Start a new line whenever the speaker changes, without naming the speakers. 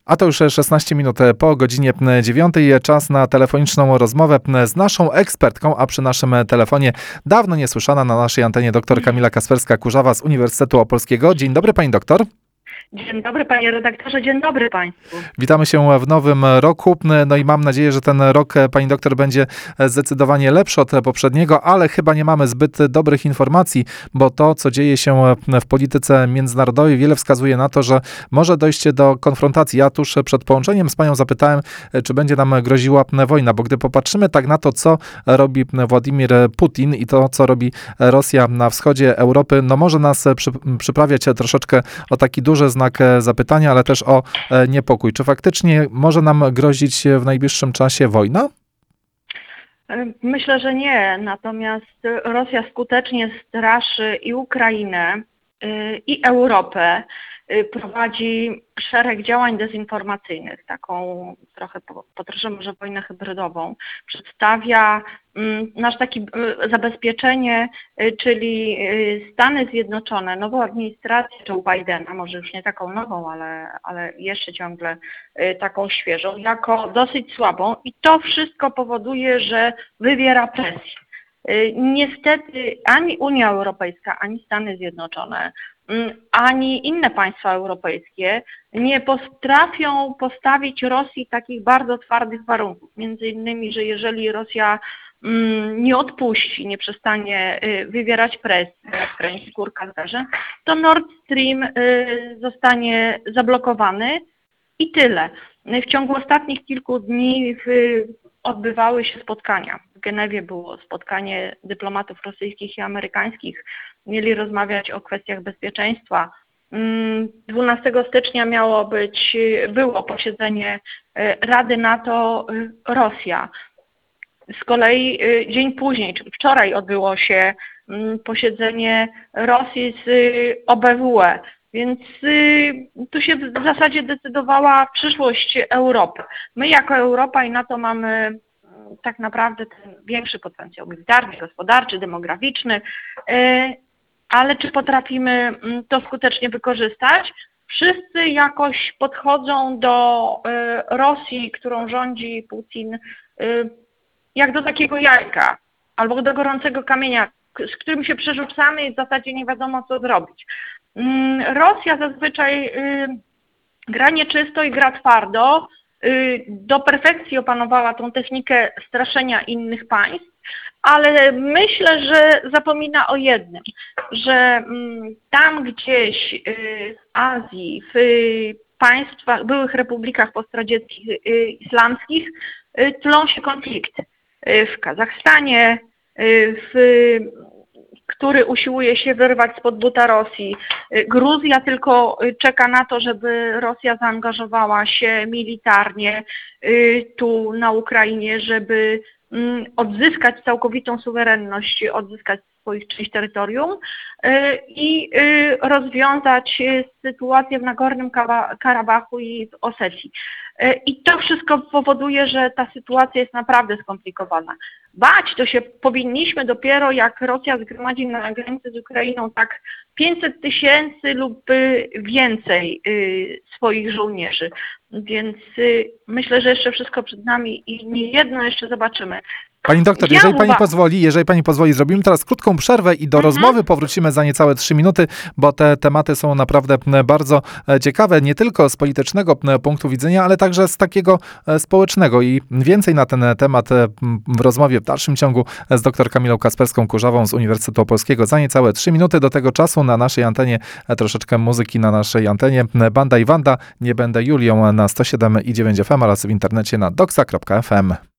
A to już 16 minut po godzinie 9. Czas na telefoniczną rozmowę z naszą ekspertką, a przy naszym telefonie dawno niesłyszana na naszej antenie dr Kamila Kasperska-Kurzawa z Uniwersytetu Opolskiego. Dzień dobry, pani doktor.
Dzień dobry, panie redaktorze, dzień dobry państwu.
Witamy się w nowym roku, no i mam nadzieję, że ten rok, pani doktor, będzie zdecydowanie lepszy od poprzedniego, ale chyba nie mamy zbyt dobrych informacji, bo to, co dzieje się w polityce międzynarodowej, wiele wskazuje na to, że może dojść do konfrontacji. Ja tuż przed połączeniem z panią zapytałem, czy będzie nam groziła wojna, bo gdy popatrzymy tak na to, co robi Władimir Putin i to, co robi Rosja na wschodzie Europy, no może nas przyprawiać troszeczkę o taki duży znak zapytania, ale też o niepokój. Czy faktycznie może nam grozić w najbliższym czasie wojna?
Myślę, że nie. Natomiast Rosja skutecznie straszy i Ukrainę, i Europę. Prowadzi szereg działań dezinformacyjnych, taką trochę może wojnę hybrydową. Przedstawia nasz taki zabezpieczenie, czyli Stany Zjednoczone, nową administrację Joe Bidena, może już nie taką nową, ale jeszcze ciągle taką świeżą, jako dosyć słabą i to wszystko powoduje, że wywiera presję. Niestety ani Unia Europejska, ani Stany Zjednoczone, ani inne państwa europejskie nie potrafią postawić Rosji takich bardzo twardych warunków. Między innymi, że jeżeli Rosja nie odpuści, nie przestanie wywierać presji na kręgu Kurkazerze, to Nord Stream zostanie zablokowany i tyle. W ciągu ostatnich kilku dni odbywały się spotkania. W Genewie było spotkanie dyplomatów rosyjskich i amerykańskich. Mieli rozmawiać o kwestiach bezpieczeństwa. 12 stycznia było posiedzenie Rady NATO-Rosja. Z kolei dzień później, czyli wczoraj odbyło się posiedzenie Rosji z OBWE. Więc tu się w zasadzie decydowała przyszłość Europy. My jako Europa i NATO mamy tak naprawdę ten większy potencjał militarny, gospodarczy, demograficzny, ale czy potrafimy to skutecznie wykorzystać? Wszyscy jakoś podchodzą do Rosji, którą rządzi Putin, jak do takiego jajka albo do gorącego kamienia, z którym się przerzucamy i w zasadzie nie wiadomo co zrobić. Rosja zazwyczaj gra nieczysto i gra twardo. Do perfekcji opanowała tą technikę straszenia innych państw, ale myślę, że zapomina o jednym, że tam gdzieś w Azji, w państwach, byłych republikach postradzieckich islamskich tlą się konflikty. W Kazachstanie, który usiłuje się wyrwać spod buta Rosji. Gruzja tylko czeka na to, żeby Rosja zaangażowała się militarnie tu na Ukrainie, żeby odzyskać całkowitą suwerenność, odzyskać swoich część terytorium i rozwiązać sytuację w Nagornym Karabachu i w Osetii. I to wszystko powoduje, że ta sytuacja jest naprawdę skomplikowana. Bać to się powinniśmy dopiero, jak Rosja zgromadzi na granicy z Ukrainą tak 500 000 lub więcej swoich żołnierzy. Więc myślę, że jeszcze wszystko przed nami i nie jedno jeszcze zobaczymy.
Pani doktor, jeżeli pani pozwoli, zrobimy teraz krótką przerwę i do rozmowy powrócimy za niecałe 3 minuty, bo te tematy są naprawdę bardzo ciekawe, nie tylko z politycznego punktu widzenia, ale także z takiego społecznego i więcej na ten temat w rozmowie w dalszym ciągu z dr Kamilą Kasperską-Kurzawą z Uniwersytetu Opolskiego za niecałe 3 minuty. Do tego czasu na naszej antenie troszeczkę muzyki na naszej antenie. Banda i Wanda, nie będę Julią na 107,9 FM oraz w internecie na doxa.fm.